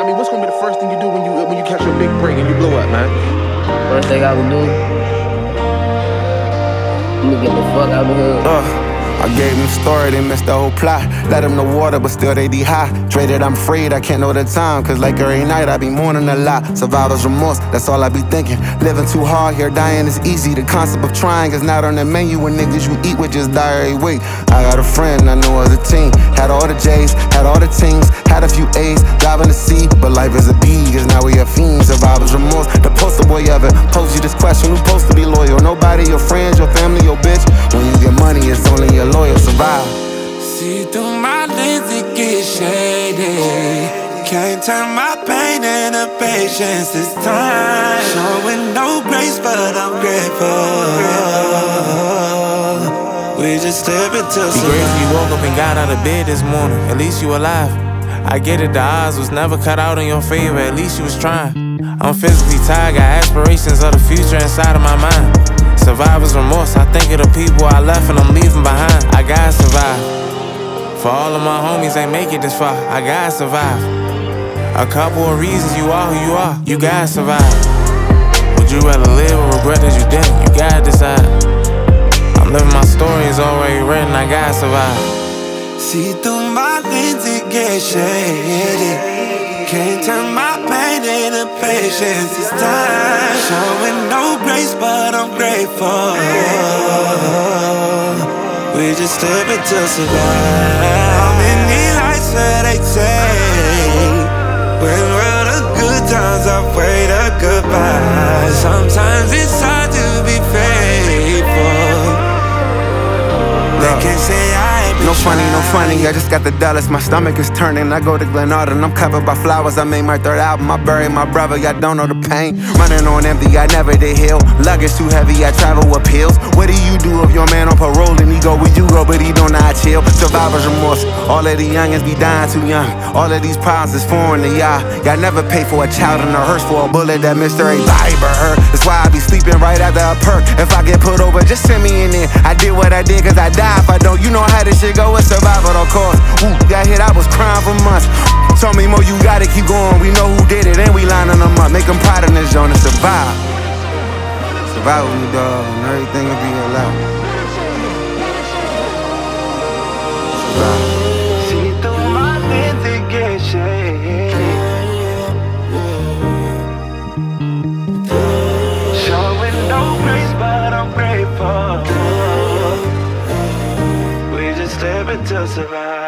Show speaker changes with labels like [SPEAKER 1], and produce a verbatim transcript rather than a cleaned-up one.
[SPEAKER 1] I mean, what's gonna be the first thing you do when you when you catch your big break and you blow up, man?
[SPEAKER 2] First thing I would do, I'ma get the fuck out of the hood.
[SPEAKER 3] Uh. I gave them story, they missed the whole plot. Let them know water, but still they dehydrated. I'm afraid I can't know the time, cause like every night I be mourning a lot. Survivor's remorse, that's all I be thinking. Living too hard here, dying is easy. The concept of trying is not on the menu. When niggas you eat with just die every week. I got a friend, I know as a team. Had all the J's, had all the teams. Had a few A's, driving the C. But life is a B, cause now we are fiends. Survivor's remorse, the poster boy of it. Pose you this question, who's supposed to be loyal? Nobody, your friends, your family, your bitch. When you get money, it's only your loyal survive.
[SPEAKER 4] See through my lens, it gets shady. Can't turn my pain into patience this time. Showing no grace, but I'm grateful. We just step into survive.
[SPEAKER 5] Be grateful you woke up and got out of bed this morning. At least you alive. I get it, the odds was never cut out in your favor. At least you was trying. I'm physically tired, got aspirations of the future inside of my mind. Survivor's remorse, I think of the people I left and I'm leaving behind. I gotta survive. For all of my homies ain't make it this far, I gotta survive. A couple of reasons you are who you are, you gotta survive. Would you rather live or regret that you didn't? You gotta decide. I'm living my story, it's already written, I gotta survive.
[SPEAKER 4] See through my lens, it gets shady. Can't turn my pain into patience this time. Showing no grace, but I'm grateful. We just step into survive. How many lights where they say when we're the good times outweigh the goodbyes. Sometimes it's hard to be faithful. They can't say I
[SPEAKER 3] No funny, no funny, I just got the dollars, my stomach is turning. I go to Glen Arden, I'm covered by flowers. I made my third album, I buried my brother, y'all don't know the pain. Running on empty, I never did heal. Luggage too heavy, I travel with pills. What do you do if your man on parole and he go where you go, but he don't not chill? Survivor's remorse, all of the youngins be dying too young. All of these problems is foreign to y'all. Y'all never pay for a child in a hearse for a bullet that missed everybody but her. That's why I be sleeping right after a perk. If I get put over, just send me in there. I did what I did cause I died if I don't. You know how this shit go, it's survival of course. Ooh, got hit, I was crying for months. Told me, Mo, you gotta keep going. We know who did it, and we lining them up. Make them proud in this zone and survive. Survive with me, dog, and everything will be allowed. Survive.
[SPEAKER 4] See through my lens, it gets shady. Showing no grace, but I'm grateful. We just step into survive.